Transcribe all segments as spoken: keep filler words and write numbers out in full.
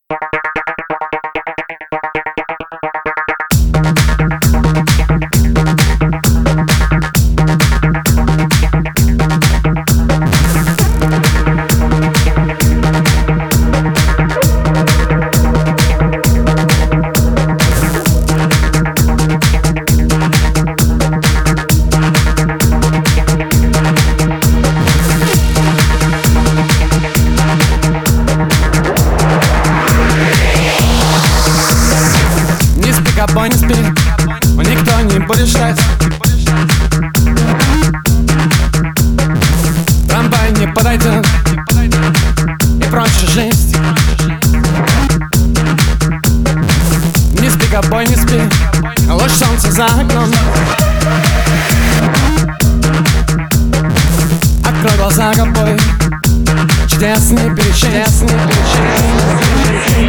Тобой не спи, никто не будет ждать. Трамвай не подойдет и проще жизнь. Не спи, ковбой, не спи, луч солнца за окном. Открой глаза, ковбой, чудесный перечень, чудесный перечень.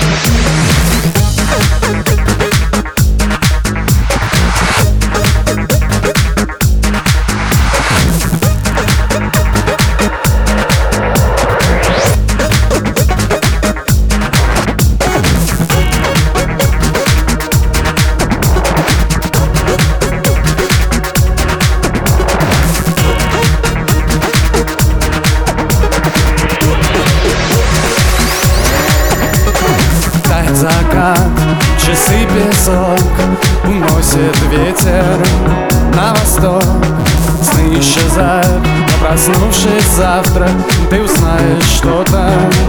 Закат, часы, песок, уносит ветер на восток. Сны исчезают, но проснувшись завтра, ты узнаешь что-то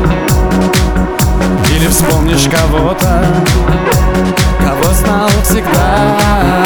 или вспомнишь кого-то, кого знал всегда.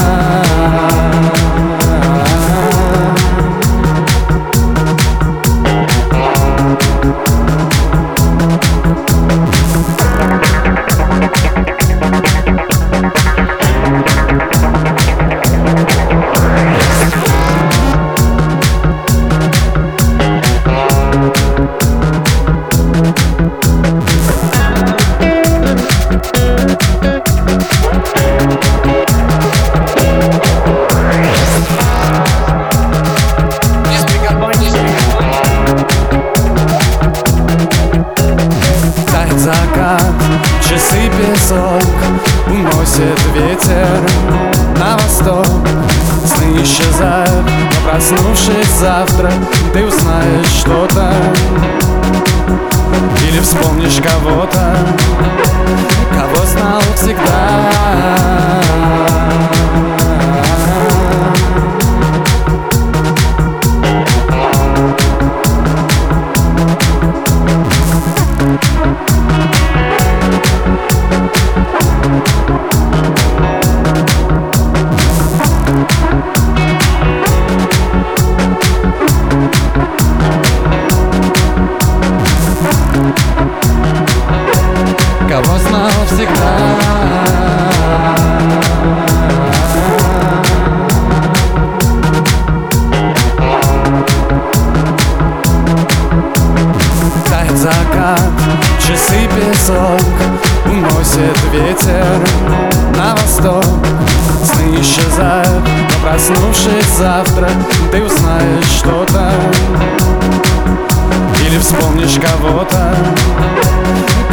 Закат, часы, песок, уносит ветер на восток. Сны исчезают, но проснувшись завтра, ты узнаешь что-то или вспомнишь кого-то, кого знал всегда. Кого знал всегда. Тает закат, часы, песок, уносит ветер на восток. Сны исчезают, но проснувшись завтра, ты узнаешь что-то или вспомнишь кого-то,